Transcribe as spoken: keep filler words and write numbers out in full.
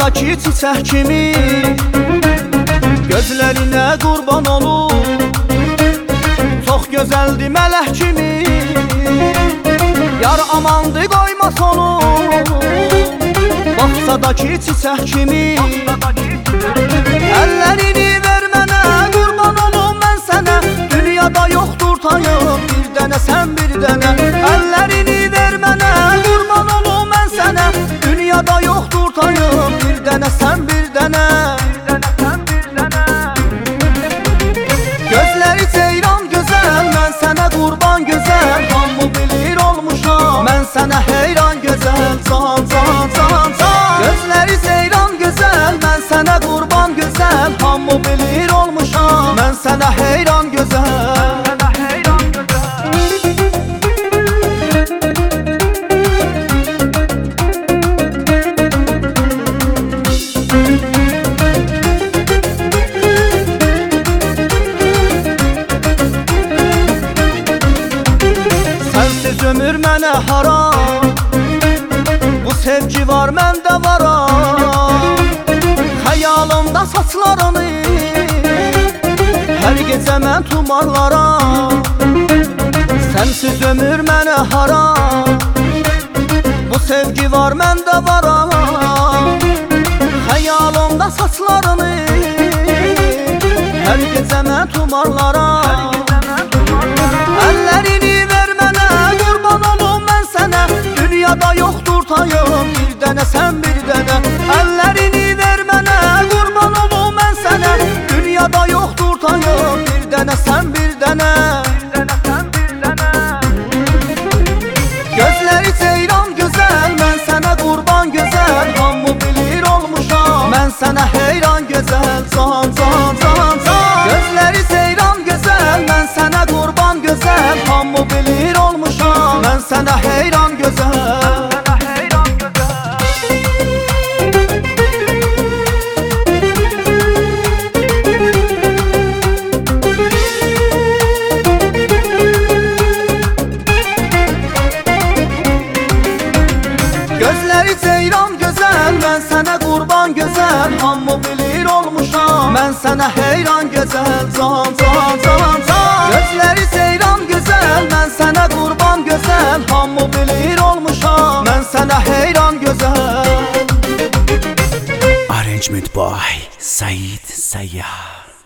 Bağdakı çiçək kimi gözlərinə qurban olur. Çox gözəldir mələk kimi, yar amandı qoymas onu. Bağdakı çiçək kimi əllərini ver mənə, qurban olum mən sənə. Dünyada yoxdur tayım, bir dənə sən bir dənə. Əllərini ver mənə, qurban olum mən sənə. Dünyada yoxdur tayım, bir dənə sən bir dənə. Gözləri ceyran gözəl, mən sənə qurban gözəl. Hamı bilir olmuşam, mən sənə heyran gözəl. Can, can, can, can. Gözləri ceyran gözəl, mən sənə qurban gözəl. Hamı bilir olmuşam, mən sənə heyran gözəl. Sensiz ömür mənə haram, bu sevgi var məndə varam. Xəyalımda saçlarını hər gecə mən tumarlaram. Sensiz ömür mənə haram, bu sevgi var məndə varam. Xəyalımda saçlarını hər gecə mən tumarlaram. Əllərini ver mənə, qurban olum mən sənə. Dünyada yoxdur tayım, bir dənə sən bir dənə. Əllərini ver mənə, qurban olum mən sənə. Dünyada yoxdur tayım, bir dənə sən bir dənə. Gözləri ceyran gözəl, mən sənə qurban gözəl. Hamı bilir olmuşam, mən sənə heyran gözəl. Can, can, can, can. Gözləri ceyran gözəl, mən sənə qurban gözəl. Hamı bilir olmuşam, mən sənə heyran gözəl. Gözləri ceyran gözəl, mən sənə qurban gözəl. Hamı bilir olmuşam, mən sənə heyran gözəl. Can, can, can, can. Gözləri ceyran gözəl, mən sənə qurban gözəl. Hamı bilir olmuşam, mən sənə heyran gözəl. Arrangement by Said Sayyar.